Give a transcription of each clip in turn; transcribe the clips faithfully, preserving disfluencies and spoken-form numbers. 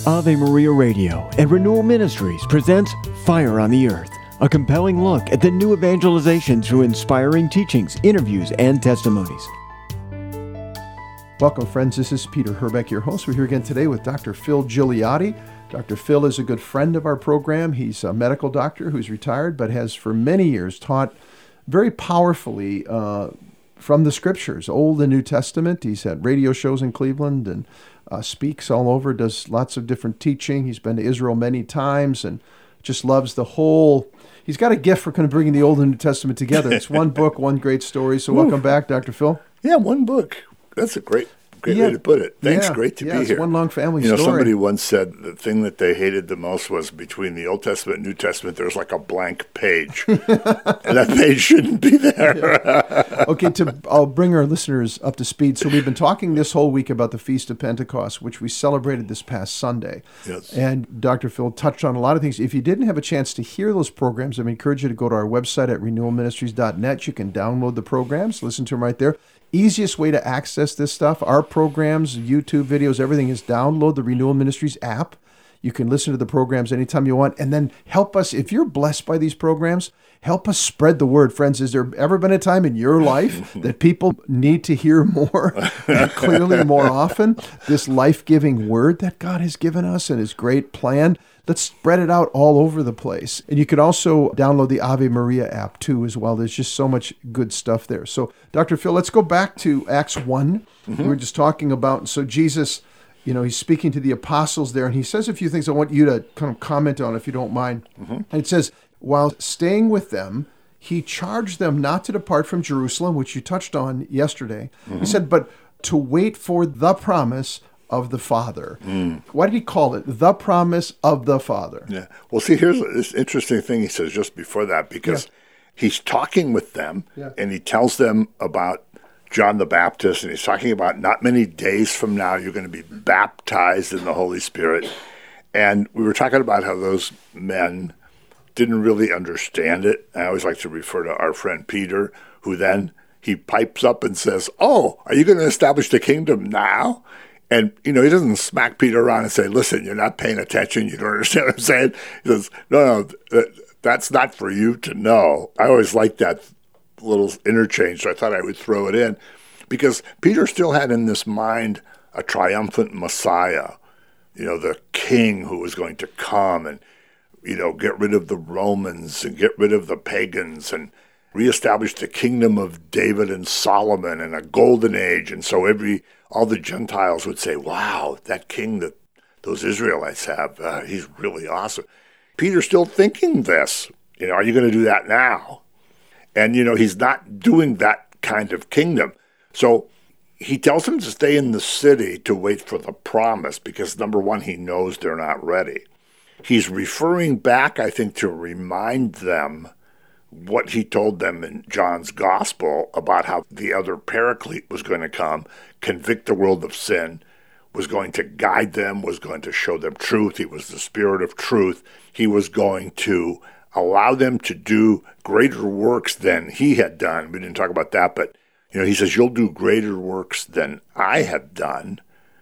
Ave Maria Radio and Renewal Ministries presents Fire on the Earth, a compelling look at the new evangelization through inspiring teachings, interviews, and testimonies. Welcome, friends. This is Peter Herbeck, your host. We're here again today with Doctor Phil Gigliotti. Doctor Phil is a good friend of our program. He's a medical doctor who's retired, but has for many years taught very powerfully uh, from the Scriptures, Old and New Testament. He's had radio shows in Cleveland and uh, speaks all over, does lots of different teaching. He's been to Israel many times and just loves the whole... He's got a gift for kind of bringing the Old and New Testament together. It's one book, one great story. So welcome back, Doctor Phil. Yeah, one book. That's a great great yeah. way to put it. Thanks, yeah. great to yeah, be it's here. One long family you know, story. Somebody once said the thing that they hated the most was between the Old Testament and New Testament, there's like a blank page. And that page shouldn't be there. Yeah. Okay, to I'll bring our listeners up to speed. So we've been talking this whole week about the Feast of Pentecost, which we celebrated this past Sunday. Yes. And Doctor Phil touched on a lot of things. If you didn't have a chance to hear those programs, I encourage you to go to our website at renewal ministries dot net. You can download the programs, listen to them right there. Easiest way to access this stuff, our programs, YouTube videos, everything is download the Renewal Ministries app. You can listen to the programs anytime you want. And then help us, if you're blessed by these programs, help us spread the word. Friends, has there ever been a time in your life that people need to hear more clearly, more often, this life-giving word that God has given us and his great plan? Let's spread it out all over the place. And you can also download the Ave Maria app too as well. There's just so much good stuff there. So, Doctor Phil, let's go back to Acts one. Mm-hmm. We were just talking about, so Jesus, you know, he's speaking to the apostles there, and he says a few things I want you to kind of comment on if you don't mind. Mm-hmm. And it says, while staying with them, he charged them not to depart from Jerusalem, which you touched on yesterday. Mm-hmm. He said, but to wait for the promise of the Father. Mm. Why did he call it the promise of the Father? Yeah. Well, see, here's this interesting thing he says just before that, because yeah. he's talking with them, yeah. and he tells them about John the Baptist, and he's talking about not many days from now you're going to be baptized in the Holy Spirit. And we were talking about how those men didn't really understand it. I always like to refer to our friend Peter, who then he pipes up and says, oh, are you going to establish the kingdom now? And, you know, he doesn't smack Peter around and say, listen, you're not paying attention. You don't understand what I'm saying. He says, no, no, that, that's not for you to know. I always liked that little interchange, so I thought I would throw it in. Because Peter still had in this mind a triumphant Messiah, you know, the king who was going to come and, you know, get rid of the Romans and get rid of the pagans and reestablish the kingdom of David and Solomon and a golden age. And so every all the Gentiles would say, wow, that king that those Israelites have, uh, he's really awesome. Peter's still thinking this. You know, are you going to do that now? And, you know, he's not doing that kind of kingdom. So he tells them to stay in the city to wait for the promise because, number one, he knows they're not ready. He's referring back, I think, to remind them what he told them in John's gospel about how the other paraclete was going to come, convict the world of sin, was going to guide them, was going to show them truth. He was the Spirit of truth. He was going to allow them to do greater works than he had done. We didn't talk about that, but you know, he says, you'll do greater works than I have done.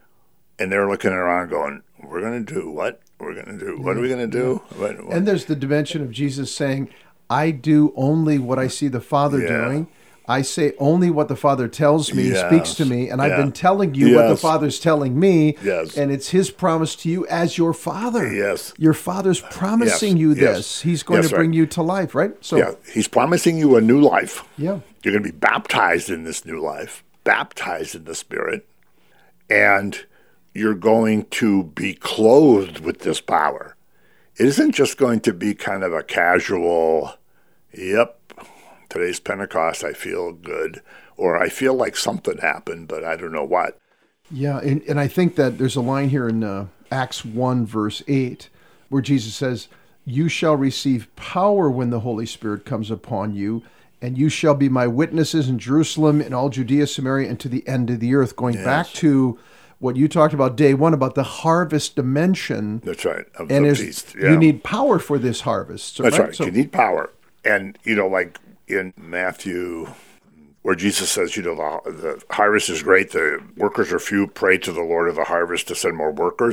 And they're looking around going, we're going to do what? We're going to do, what are we going to do? What, what? And there's the dimension of Jesus saying, I do only what I see the Father yeah. doing. I say only what the Father tells me, yes. speaks to me, and yeah. I've been telling you yes. what the Father's telling me, yes. and it's his promise to you as your Father. Yes. Your Father's promising yes. you this. Yes. He's going yes, to bring right. you to life, right? So yeah, he's promising you a new life. Yeah. You're going to be baptized in this new life, baptized in the Spirit, and you're going to be clothed with this power. It isn't just going to be kind of a casual, yep, today's Pentecost, I feel good, or I feel like something happened, but I don't know what. Yeah, and, and I think that there's a line here in uh, Acts one, verse eight, where Jesus says, you shall receive power when the Holy Spirit comes upon you, and you shall be my witnesses in Jerusalem, in all Judea, Samaria, and to the end of the earth. Going yes. back to what you talked about day one, about the harvest dimension. That's right. Of, and of these, yeah. you need power for this harvest. So, That's right. right. So, you need power. And, you know, like in Matthew, where Jesus says, you know, the, the harvest is great, the workers are few, pray to the Lord of the harvest to send more workers.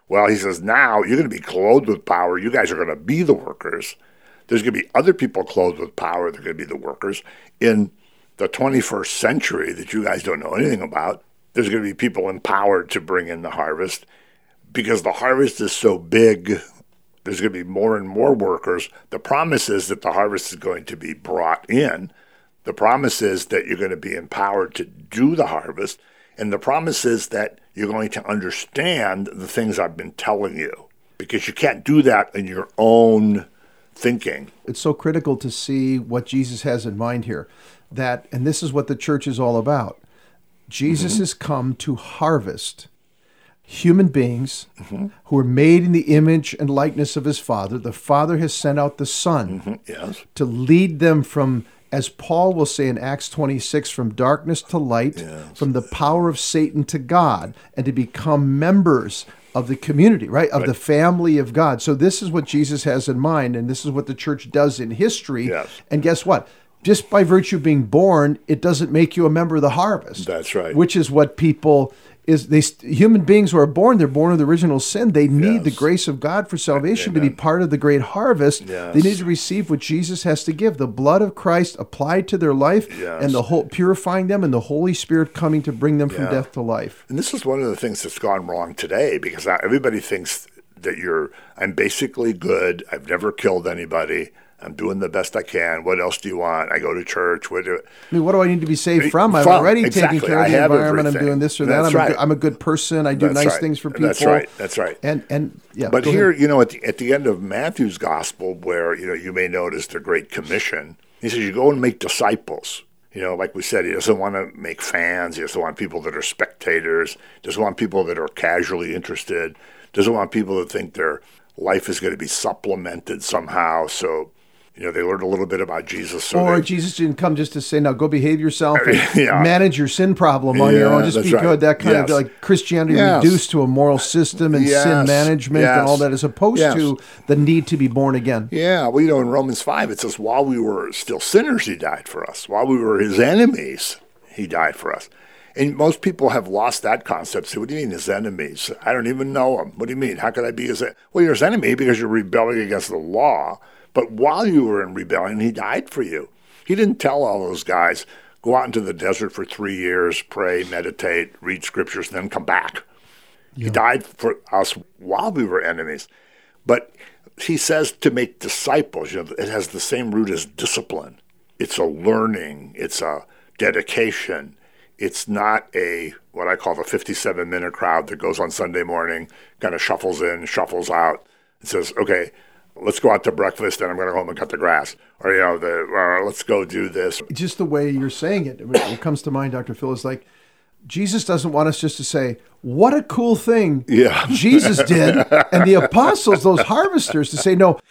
Well, he says, now you're going to be clothed with power. You guys are going to be the workers. There's going to be other people clothed with power. They're going to be the workers. In the twenty-first century that you guys don't know anything about, there's going to be people empowered to bring in the harvest. Because the harvest is so big, there's going to be more and more workers. The promise is that the harvest is going to be brought in. The promise is that you're going to be empowered to do the harvest. And the promise is that you're going to understand the things I've been telling you. Because you can't do that in your own thinking. It's so critical to see what Jesus has in mind here. That, and this is what the church is all about. Jesus mm-hmm. has come to harvest human beings mm-hmm. who are made in the image and likeness of his Father. The Father has sent out the Son mm-hmm. yes. to lead them from, as Paul will say in Acts twenty-six, from darkness to light, yes. from the power of Satan to God, and to become members of the community, right? Of right. the family of God. So this is what Jesus has in mind, and this is what the church does in history. Yes. And guess what? Just by virtue of being born, it doesn't make you a member of the harvest. That's right. Which is what people is. They human beings who are born, they're born of the original sin. They need yes. the grace of God for salvation Amen. to be part of the great harvest. Yes. They need to receive what Jesus has to give: the blood of Christ applied to their life, yes. and the whole purifying them, and the Holy Spirit coming to bring them from yeah. death to life. And this is one of the things that's gone wrong today, because everybody thinks that you're. I'm basically good. I've never killed anybody. I'm doing the best I can. What else do you want? I go to church. What do, I mean, what do I need to be saved from? I'm from, already exactly. taking care of I the have environment. everything. I'm doing this or that. That's I'm, right. a good, I'm a good person. I do That's nice right. things for people. That's right. That's right. And and yeah. But go here, ahead. you know, at the at the end of Matthew's gospel, where you know you may notice the Great Commission, he says you go and make disciples. You know, like we said, he doesn't want to make fans. He doesn't want people that are spectators. He doesn't want people that are casually interested. He doesn't want people that think their life is going to be supplemented somehow. So, you know, they learned a little bit about Jesus. So or they, Jesus didn't come just to say, now go behave yourself and yeah. manage your sin problem on yeah, your own. Just that's be right. good. That kind yes. of like Christianity yes. reduced to a moral system and yes. sin management yes. and all that, as opposed yes. to the need to be born again. Yeah. Well, you know, in Romans five, it says, while we were still sinners, he died for us. While we were his enemies, he died for us. And most people have lost that concept. Say, what do you mean his enemies? I don't even know him. What do you mean? How could I be his enemy? Well, you're his enemy because you're rebelling against the law. But while you were in rebellion, he died for you. He didn't tell all those guys, go out into the desert for three years, pray, meditate, read scriptures, and then come back. Yeah. He died for us while we were enemies. But he says to make disciples. You know, it has the same root as discipline. It's a learning. It's a dedication. It's not a, what I call the fifty-seven minute crowd that goes on Sunday morning, kind of shuffles in, shuffles out, and says, okay, let's go out to breakfast, and I'm going to go home and cut the grass. Or, you know, the, uh, let's go do this. Just the way you're saying it, what comes to mind, Doctor Phil, is like, Jesus doesn't want us just to say, what a cool thing yeah. Jesus did. And the apostles, those harvesters, to say, no,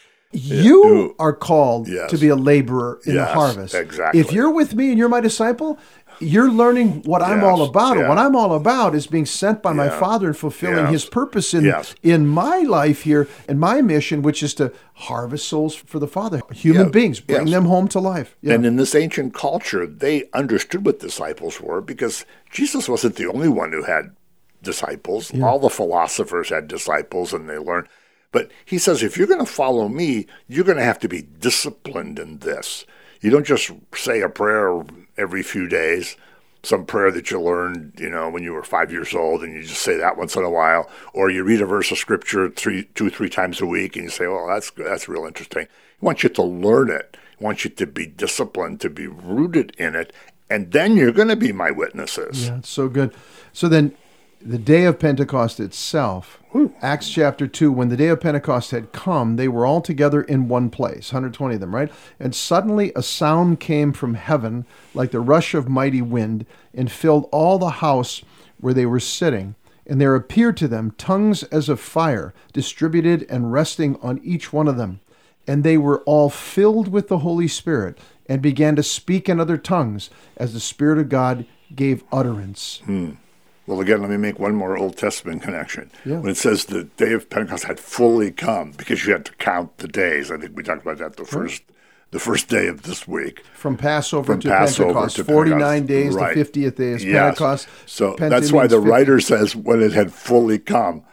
you yeah. are called yes. to be a laborer in yes, the harvest. Exactly. If you're with me and you're my disciple, you're learning what yes, I'm all about. yeah. And what I'm all about is being sent by yeah. my Father and fulfilling yes. his purpose in, yes. in my life here and my mission, which is to harvest souls for the Father. Human yeah. beings, bring yes. them home to life. Yeah. And in this ancient culture, they understood what disciples were, because Jesus wasn't the only one who had disciples. Yeah. All the philosophers had disciples, and they learned. But he says, if you're going to follow me, you're going to have to be disciplined in this. You don't just say a prayer every few days, some prayer that you learned, you know, when you were five years old, and you just say that once in a while, or you read a verse of scripture three, two, three times a week, and you say, "Well, that's that's real interesting." He wants you to learn it. He wants you to be disciplined, to be rooted in it, and then you're going to be my witnesses. Yeah, it's so good. So then, the day of Pentecost itself, Whew. Acts chapter two, when the day of Pentecost had come, they were all together in one place, one hundred twenty of them, right? And suddenly a sound came from heaven like the rush of mighty wind and filled all the house where they were sitting. And there appeared to them tongues as of fire, distributed and resting on each one of them. And they were all filled with the Holy Spirit and began to speak in other tongues as the Spirit of God gave utterance. Hmm. Well, again, let me make one more Old Testament connection. Yeah. When it says the day of Pentecost had fully come, because you had to count the days. I think we talked about that the first the first day of this week. From Passover From to Passover Pentecost, to forty-nine Pentecost. days, Right. the fiftieth day is Yes. Pentecost. So Pente that's why means the fifty. writer says when it had fully come.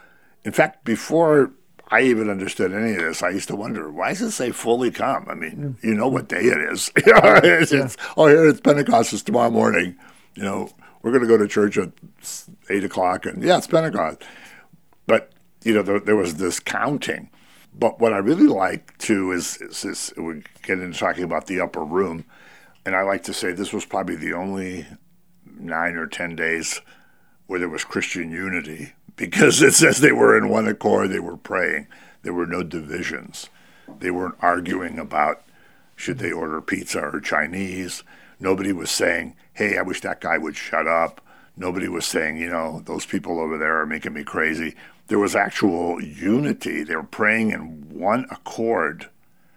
In fact, before I even understood any of this, I used to wonder, why does it say fully come? I mean, yeah. you know what day it is. it's, yeah. it's, oh, here it's Pentecost. It's tomorrow morning. You know, we're going to go to church at eight o'clock, and yeah, it's Pentecost. But, you know, there, there was this counting. But what I really like, too, is, is, is we get into talking about the upper room, and I like to say this was probably the only nine or ten days where there was Christian unity, because it says they were in one accord, they were praying. There were no divisions. They weren't arguing about should they order pizza or Chinese. Nobody was saying, hey, I wish that guy would shut up. Nobody was saying, you know, those people over there are making me crazy. There was actual unity. They were praying in one accord.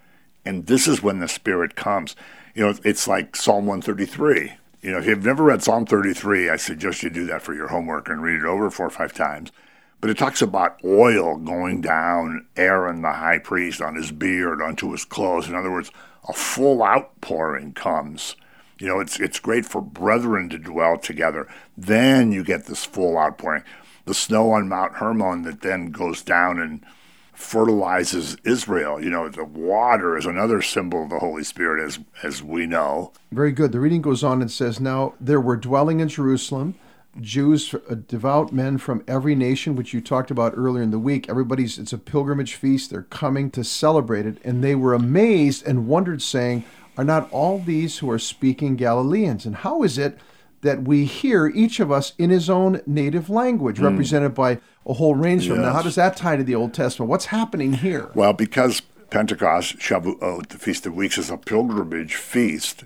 And this is when the Spirit comes. You know, it's like Psalm one thirty-three. You know, if you've never read Psalm thirty-three, I suggest you do that for your homework and read it over four or five times. But it talks about oil going down Aaron, the high priest, on his beard, onto his clothes. In other words, a full outpouring comes. You know, it's it's great for brethren to dwell together. Then you get this full outpouring. The snow on Mount Hermon that then goes down and fertilizes Israel. You know, the water is another symbol of the Holy Spirit, as as we know. Very good. The reading goes on and says, now there were dwelling in Jerusalem Jews, devout men from every nation, which you talked about earlier in the week. Everybody's, it's a pilgrimage feast. They're coming to celebrate it. And they were amazed and wondered, saying, are not all these who are speaking Galileans? And how is it that we hear each of us in his own native language, mm. represented by a whole range of them? Now, how does that tie to the Old Testament? What's happening here? Well, because Pentecost, Shavuot, the Feast of Weeks, is a pilgrimage feast,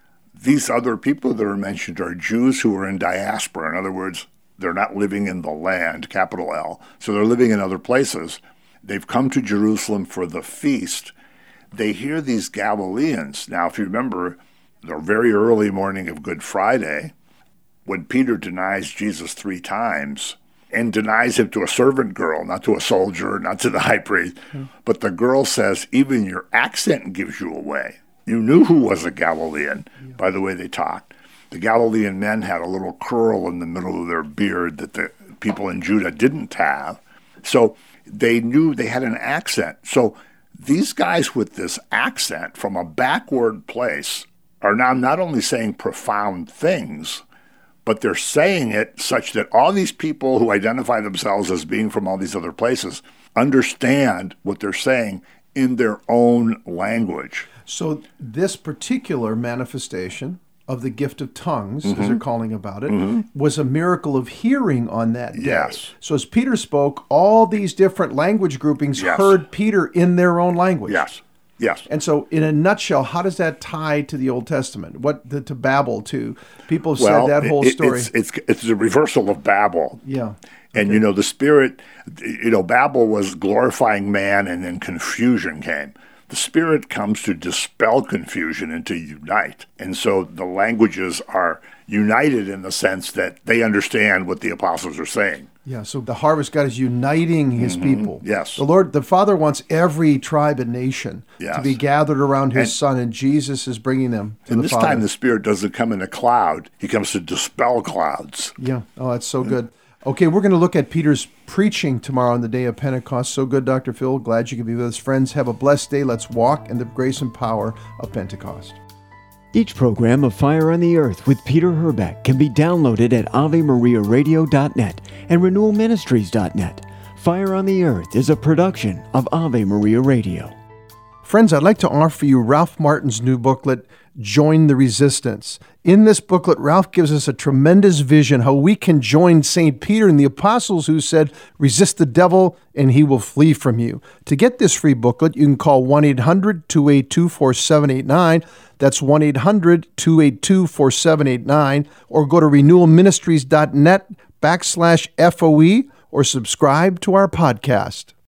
these other people that are mentioned are Jews who are in diaspora. In other words, they're not living in the land, capital L, so they're living in other places. They've come to Jerusalem for the feast. They hear these Galileans. Now, if you remember, the very early morning of Good Friday, when Peter denies Jesus three times, and denies him to a servant girl, not to a soldier, not to the high priest, mm-hmm. but the girl says, even your accent gives you away. You knew who was a Galilean yeah. by the way they talked. The Galilean men had a little curl in the middle of their beard that the people in Judah didn't have. So they knew they had an accent. So these guys with this accent from a backward place are now not only saying profound things, but they're saying it such that all these people who identify themselves as being from all these other places understand what they're saying in their own language. So this particular manifestation of the gift of tongues, mm-hmm. as they're calling about it, mm-hmm. was a miracle of hearing on that day. Yes. So as Peter spoke, all these different language groupings yes. heard Peter in their own language. Yes. Yes. And so in a nutshell, how does that tie to the Old Testament? What the, to Babel, to people have well, said that whole it, story. It's, it's it's a reversal of Babel. Yeah. And, okay. you know, the Spirit, you know, Babel was glorifying man, and then confusion came. The Spirit comes to dispel confusion and to unite. And so the languages are united in the sense that they understand what the apostles are saying. Yeah, so the harvest God is uniting his mm-hmm. people. Yes. The Lord, the Father wants every tribe and nation yes. to be gathered around his and, Son, and Jesus is bringing them to and the this Father. time the Spirit doesn't come in a cloud. He comes to dispel clouds. Yeah. Oh, that's so good. Okay, we're going to look at Peter's preaching tomorrow on the day of Pentecost. So good, Doctor Phil. Glad you could be with us. Friends, have a blessed day. Let's walk in the grace and power of Pentecost. Each program of Fire on the Earth with Peter Herbeck can be downloaded at ave maria radio dot net and renewal ministries dot net. Fire on the Earth is a production of Ave Maria Radio. Friends, I'd like to offer you Ralph Martin's new booklet, Join the Resistance. In this booklet, Ralph gives us a tremendous vision how we can join Saint Peter and the apostles who said, resist the devil and he will flee from you. To get this free booklet, you can call one eight hundred two eight two four seven eight nine. That's one eight hundred two eight two four seven eight nine. Or go to renewal ministries dot net backslash F O E or subscribe to our podcast.